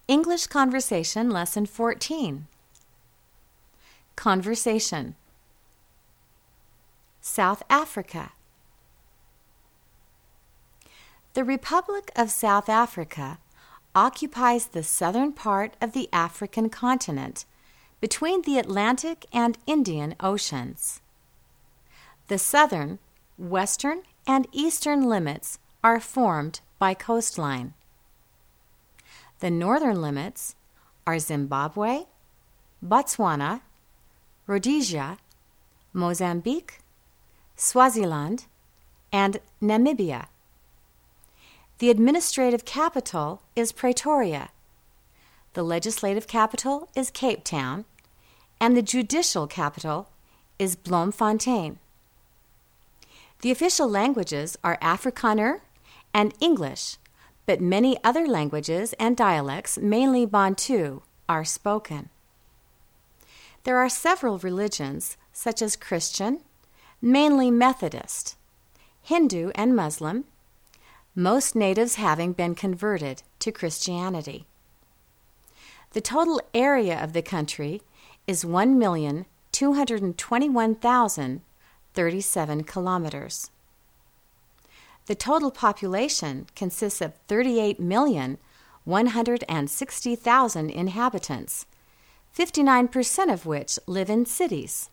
English Conversation Lesson 14. Conversation. South Africa. The Republic of South Africa occupies the southern part of the African continent between the Atlantic and Indian Oceans. The southern, western, and eastern limits are formed by coastline. The northern limits are Zimbabwe, Botswana, Rhodesia, Mozambique, Swaziland, and Namibia. The administrative capital is Pretoria. The legislative capital is Cape Town, and the judicial capital is Bloemfontein. The official languages are Afrikaner and English, but many other languages and dialects, mainly Bantu, are spoken. There are several religions, such as Christian, mainly Methodist, Hindu, and Muslim, most natives having been converted to Christianity. The total area of the country is 1,221,037 kilometers. The total population consists of 38,160,000 inhabitants, 59% of which live in cities.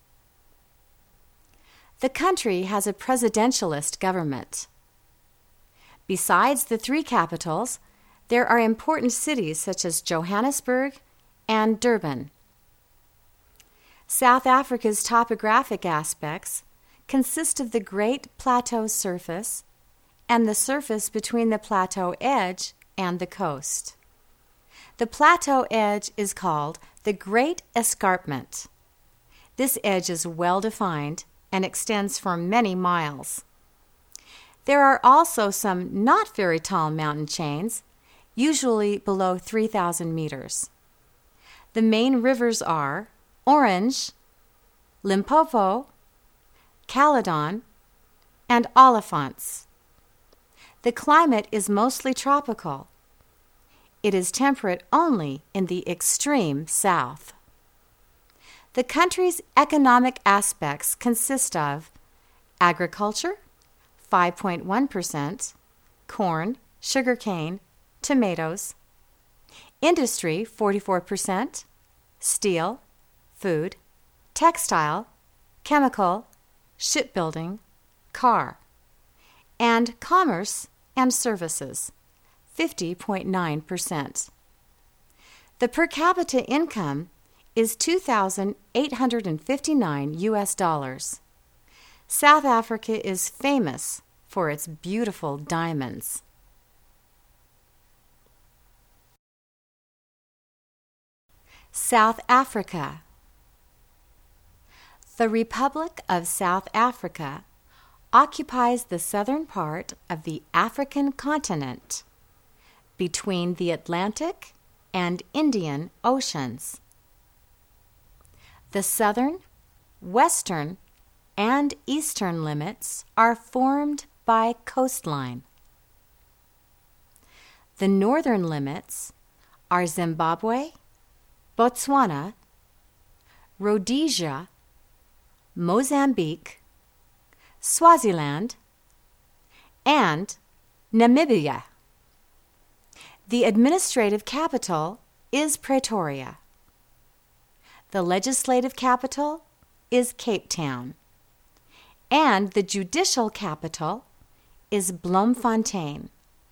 The country has a presidentialist government. Besides the three capitals, there are important cities such as Johannesburg and Durban. South Africa's topographic aspects consist of the Great Plateau surface and the surface between the plateau edge and the coast. The plateau edge is called the Great Escarpment. This edge is well defined and extends for many miles. There are also some not very tall mountain chains, usually below 3,000 meters. The main rivers are Orange, Limpopo, Caledon, and Olifants. The climate is mostly tropical. It is temperate only in the extreme south. The country's economic aspects consist of agriculture, 5.1%, corn, sugarcane, tomatoes, industry, 44%, steel, food, textile, chemical, shipbuilding, car, and commerce and services, 50.9%. The per capita income is $2,859. South Africa is famous for its beautiful diamonds. South Africa. The Republic of South Africa occupies the southern part of the African continent between the Atlantic and Indian Oceans. The southern, western, and eastern limits are formed by coastline. The northern limits are Zimbabwe, Botswana, Rhodesia, Mozambique, Swaziland, and Namibia. The administrative capital is Pretoria. The legislative capital is Cape Town, and the judicial capital is Bloemfontein.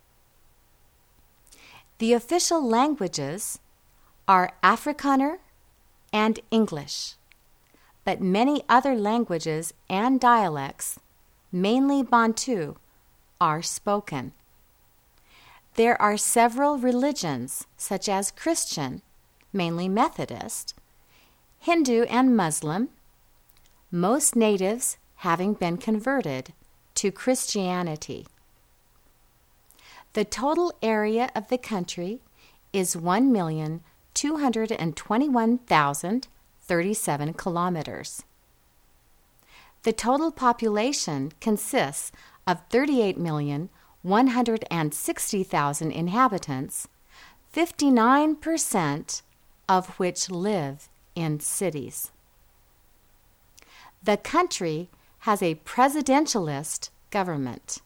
The official languages are Afrikaner and English, but many other languages and dialects, mainly Bantu, are spoken. There are several religions, such as Christian, mainly Methodist, Hindu, and Muslim, most natives having been converted to Christianity. The total area of the country is 1,221,037 kilometers. The total population consists of 38,160,000 inhabitants, 59% of which live in cities. The country has a presidentialist government.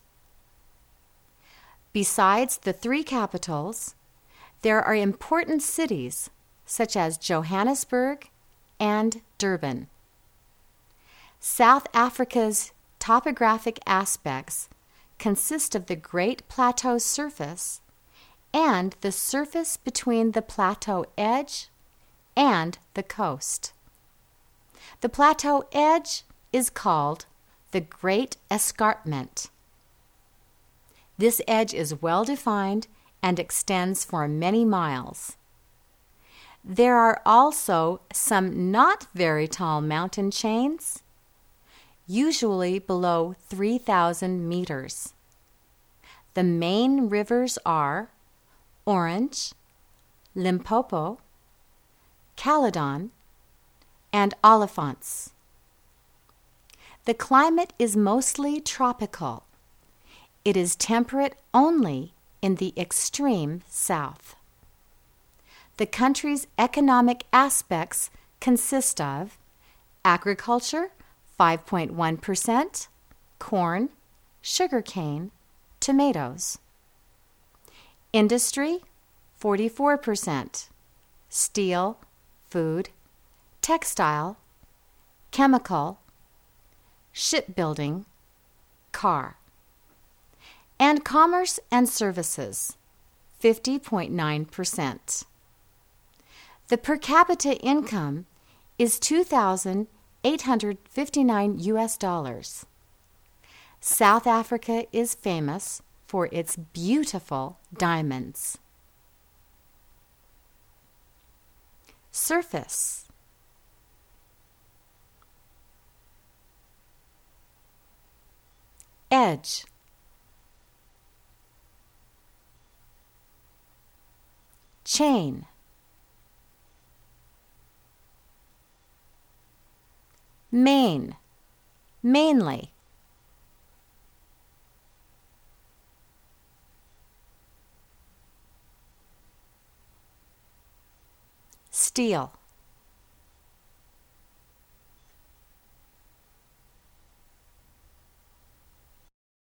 Besides the three capitals, there are important cities such as Johannesburg and Durban. South Africa's topographic aspects consist of the Great Plateau surface and the surface between the plateau edge and the coast. The plateau edge is called the Great Escarpment. This edge is well defined and extends for many miles. There are also some not very tall mountain chains, usually below 3,000 meters. The main rivers are Orange, Limpopo, Caledon, and Olifants. The climate is mostly tropical. It is temperate only in the extreme south. The country's economic aspects consist of agriculture, 5.1%, corn, sugarcane, tomatoes. Industry, 44%, steel, food, textile, chemical, shipbuilding, car. And commerce and services, 50.9%. The per capita income is $2,859. South Africa is famous for its beautiful diamonds. Surface. Edge. Chain. Main, mainly. Steel.